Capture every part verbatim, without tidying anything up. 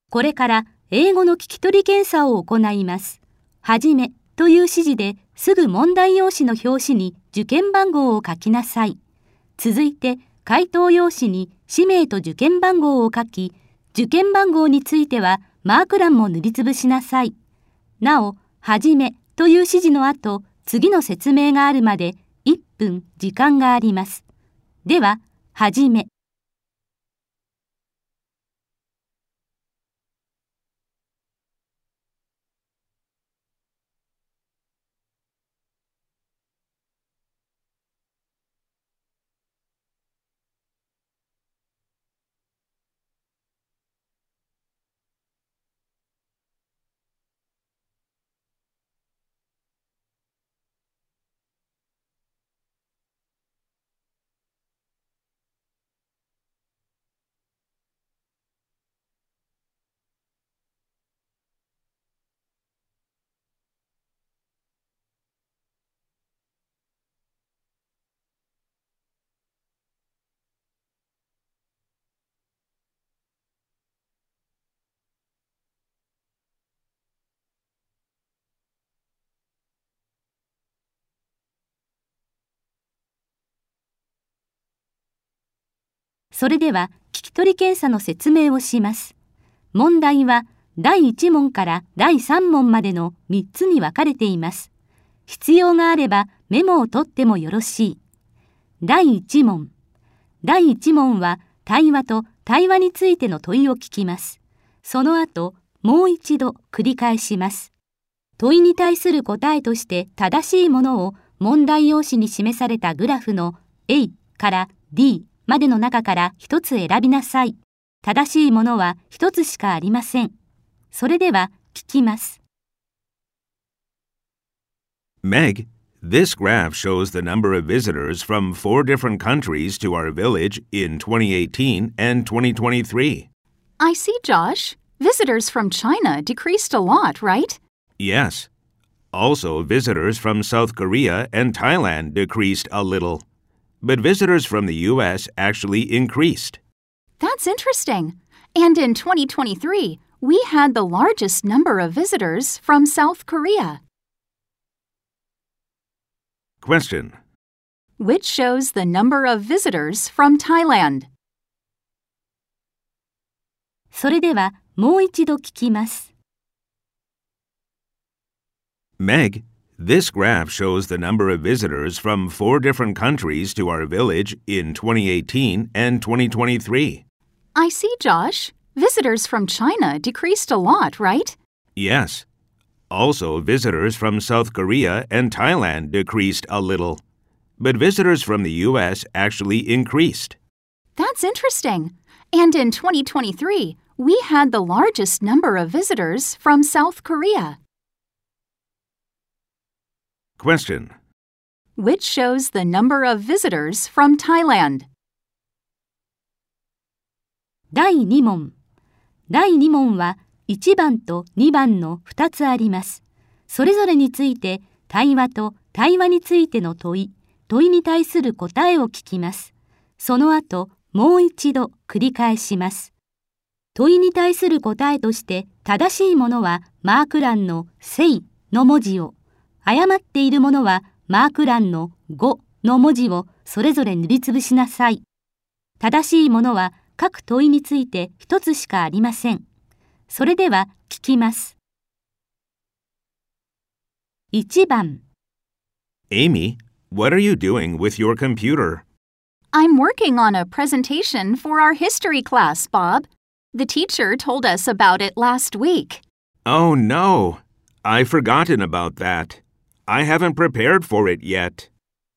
これから英語の聞き取り検査を行います。はじめという指示ですぐ問題用紙の表紙に受験番号を書きなさい。続いて回答用紙に氏名と受験番号を書き、受験番号についてはマーク欄も塗りつぶしなさい。なお、はじめという指示の後、次の説明があるまでいっぷん時間があります。では、はじめ。それでは聞き取り検査の説明をします。問題はだいいち問からだいさん問までのみっつに分かれています。必要があればメモを取ってもよろしい。だいいち問。だいいち問は対話と対話についての問いを聞きます。その後、もう一度繰り返します。問いに対する答えとして正しいものを問題用紙に示されたグラフの A から Dまでの中から一つ選びなさい。正しいものは一つしかありません。それでは聞きます。 Meg, this graph shows the number of visitors from four different countries to our village in twenty eighteen and twenty twenty-three. I see, Josh. Visitors from China decreased a lot, right? Yes. Also, visitors from South Korea and Thailand decreased a little. But visitors from the U S actually increased. That's interesting. And in twenty twenty-three, we had the largest number of visitors from South Korea. Question. Which shows the number of visitors from Thailand? それではもう一度聞きます。 Meg, this graph shows the number of visitors from four different countries to our village in twenty eighteen and twenty twenty-three. I see, Josh. Visitors from China decreased a lot, right? Yes. Also, visitors from South Korea and Thailand decreased a little. But visitors from the U S actually increased. That's interesting. And in twenty twenty-three, we had the largest number of visitors from South Korea. Question. Which shows the number of visitors from Thailand? だいに問。だいに問はいちばんとにばんのふたつあります。それぞれについて対話と対話についての問い、問いに対する答えを聞きます。その後、もう一度繰り返します。問いに対する答えとして正しいものはマーク欄のSayの文字を、誤っているものはマーク欄のGoの文字をそれぞれ塗りつぶしなさい。正しいものは各問いについて一つしかありません。それでは聞きます。いちばん。 Amy, what are you doing with your computer? I'm working on a presentation for our history class, Bob. The teacher told us about it last week. Oh no, I've forgotten about that. I haven't prepared for it yet.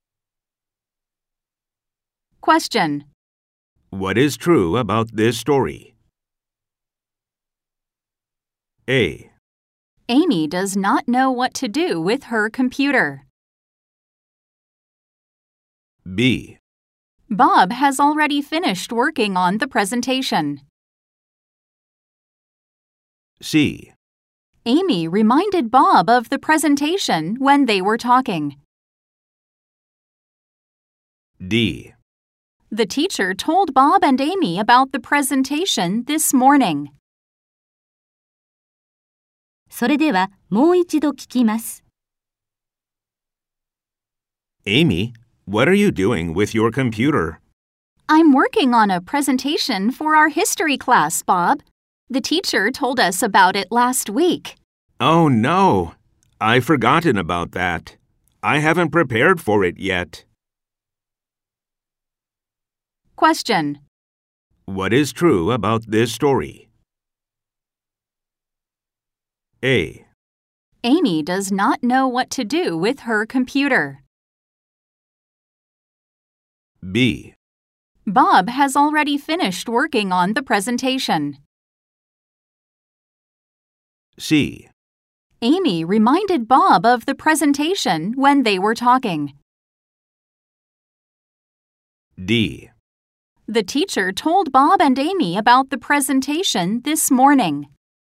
Question. What is true about this story? A. Amy does not know what to do with her computer. B. Bob has already finished working on the presentation. C. Amy reminded Bob of the presentation when they were talking. D. The teacher told Bob and Amy about the presentation this morning. それではもう一度聞きます。 Amy, what are you doing with your computer? I'm working on a presentation for our history class, Bob. The teacher told us about it last week. Oh no, I've forgotten about that. I haven't prepared for it yet. Question. What is true about this story? A. Amy does not know what to do with her computer. B. Bob has already finished working on the presentation. C. Amy reminded Bob of the presentation when they were talking. D. The teacher told Bob and Amy about the presentation this morning.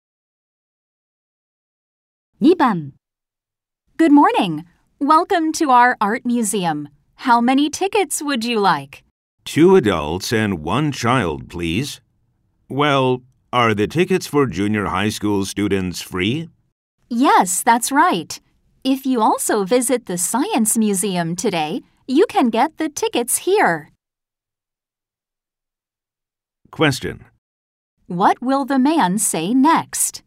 にばん Good morning. Welcome to our art museum. How many tickets would you like? Two adults and one child, please. Well, are the tickets for junior high school students free? Yes, that's right. If you also visit the Science Museum today, you can get the tickets here. Question. What will the man say next?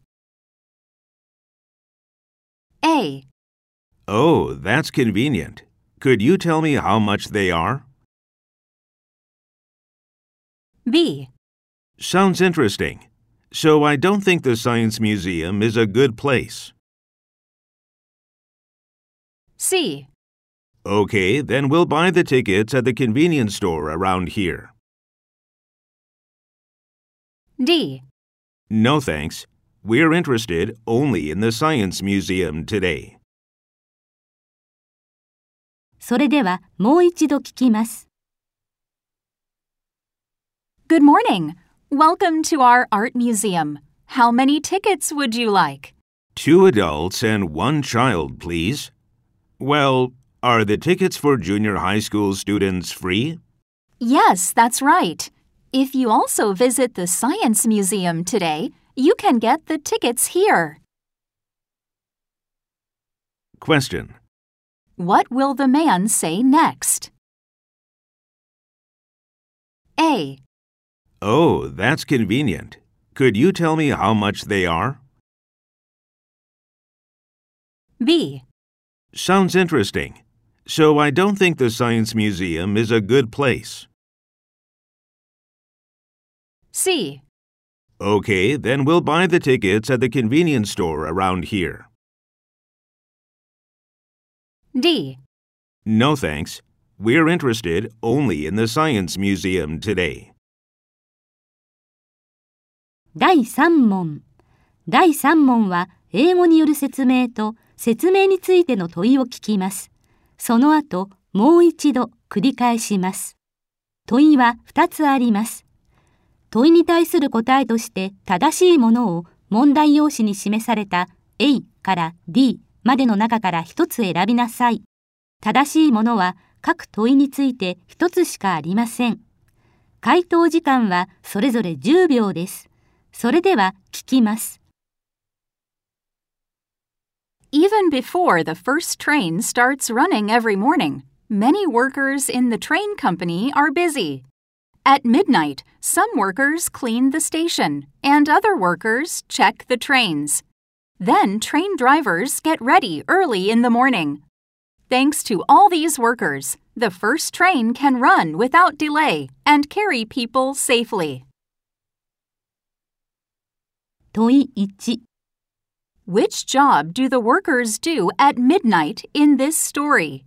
A. Oh, that's convenient. Could you tell me how much they are? B. Sounds interesting. So I don't think the Science Museum is a good place. C. Okay, then we'll buy the tickets at the convenience store around here. D. No thanks. We're interested only in the Science Museum today. それではもう一度聞きます。 Good morning. Welcome to our art museum. How many tickets would you like? Two adults and one child, please. Well, are the tickets for junior high school students free? Yes, that's right. If you also visit the Science Museum today, you can get the tickets here. Question. What will the man say next? A. Oh, that's convenient. Could you tell me how much they are? B. Sounds interesting. So I don't think the Science Museum is a good place. C. Okay, then we'll buy the tickets at the convenience store around here. D. No thanks. We're interested only in the Science Museum today. だいさん問。だいさん問は英語による説明と説明についての問いを聞きます。その後、もう一度繰り返します。問いはふたつあります。問いに対する答えとして正しいものを問題用紙に示された A から D までの中からひとつ選びなさい。正しいものは各問いについてひとつしかありません。回答時間はそれぞれじゅうびょうです。それでは聞きます。 Even before the first train starts running every morning, many workers in the train company are busy. At midnight, some workers clean the station, and other workers check the trains. Then train drivers get ready early in the morning. Thanks to all these workers, the first train can run without delay and carry people safely. 問いいち。 Which job do the workers do at midnight in this story?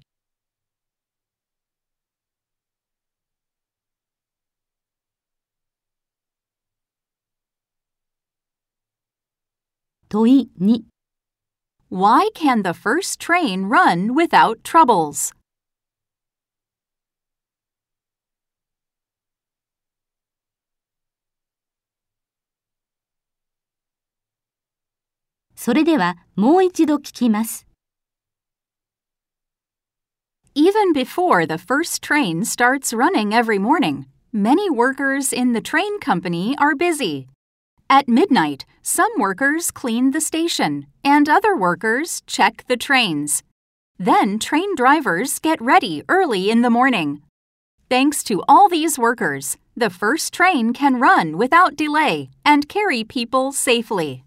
問いに。 Why can the first train run without troubles? それではもう一度聞きます。 Even before the first train starts running every morning, many workers in the train company are busy. At midnight, some workers clean the station, and other workers check the trains. Then train drivers get ready early in the morning. Thanks to all these workers, the first train can run without delay and carry people safely.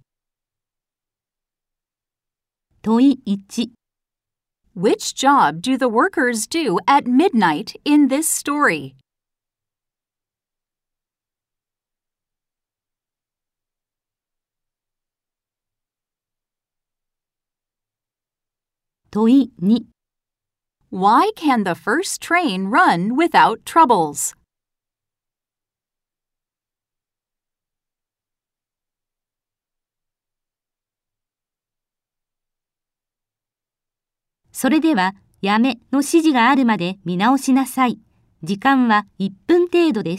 問いいち。 Which job do the workers do at midnight in this story? 問いに。 Why can the first train run without troubles? それでは、やめの指示があるまで見直しなさい。時間はいっぷん程度です。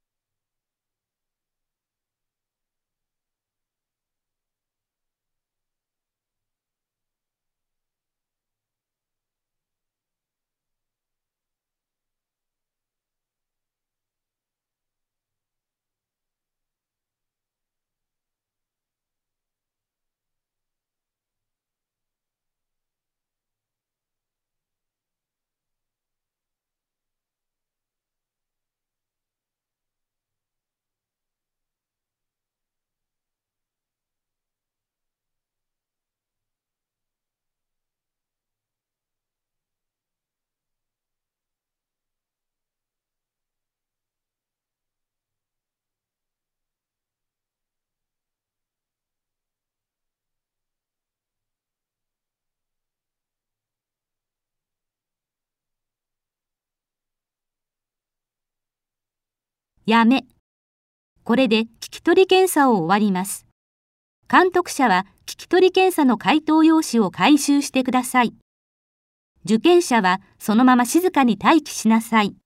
やめ。これで聞き取り検査を終わります。監督者は聞き取り検査の回答用紙を回収してください。受験者はそのまま静かに待機しなさい。